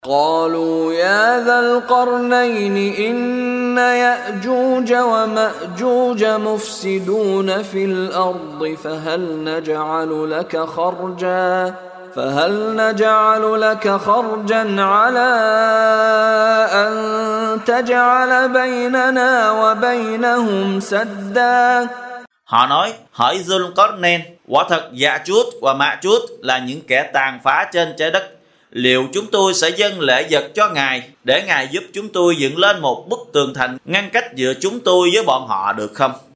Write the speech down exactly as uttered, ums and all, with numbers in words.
قالوا يا ذا القرنين إن يأجوج ومأجوج مفسدون في الأرض فهل نجعل لك خرجا فهل نجعل لك خرجا على أن تجعل بيننا وبينهم سدا. Họ nói, hỡi Dzul-Qarnain, quả thật Ya'juj và Ma'juj là những kẻ tàn phá trên trái đất. Liệu chúng tôi sẽ dâng lễ vật cho Ngài để Ngài giúp chúng tôi dựng lên một bức tường thành ngăn cách giữa chúng tôi với bọn họ được không?